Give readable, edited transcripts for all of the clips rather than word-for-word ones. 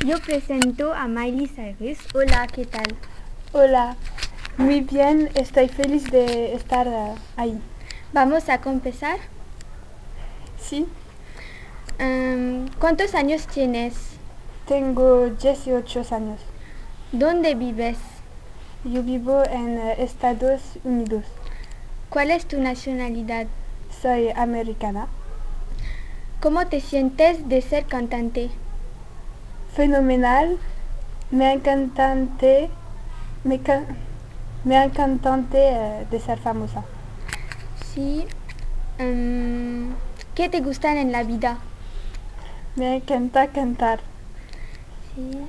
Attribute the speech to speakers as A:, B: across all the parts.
A: Yo presento a Miley Cyrus. Hola, ¿qué tal?
B: Hola, muy bien, estoy feliz de estar ahí.
A: Vamos a comenzar.
B: Sí,
A: ¿Cuántos años tienes?
B: tengo 18 años.
A: ¿Dónde vives?
B: Yo vivo en Estados Unidos.
A: ¿Cuál es tu nacionalidad?
B: Soy americana.
A: ¿Cómo te sientes de ser cantante?
B: Fenomenal, me encantante, me, ca- me encantante de ser famosa.
A: Sí. ¿Qué te gustan en la vida?
B: Me encanta cantar.
A: Sí.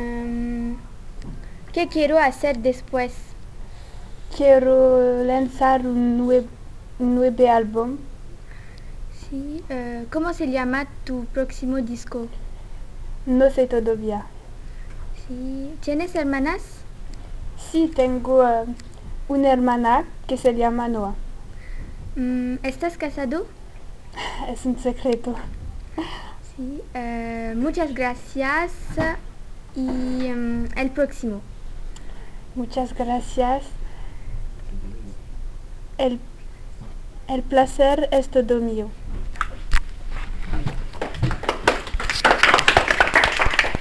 A: ¿Qué quiero hacer después?
B: Quiero lanzar un nuevo álbum.
A: Sí. ¿Cómo se llama tu próximo disco?
B: No sé todavía.
A: Sí. ¿Tienes hermanas?
B: Sí, tengo una hermana que se llama Noah.
A: ¿Estás casado?
B: Es un secreto.
A: Sí. Muchas gracias. Y el próximo.
B: Muchas gracias. El, el placer es todo mío.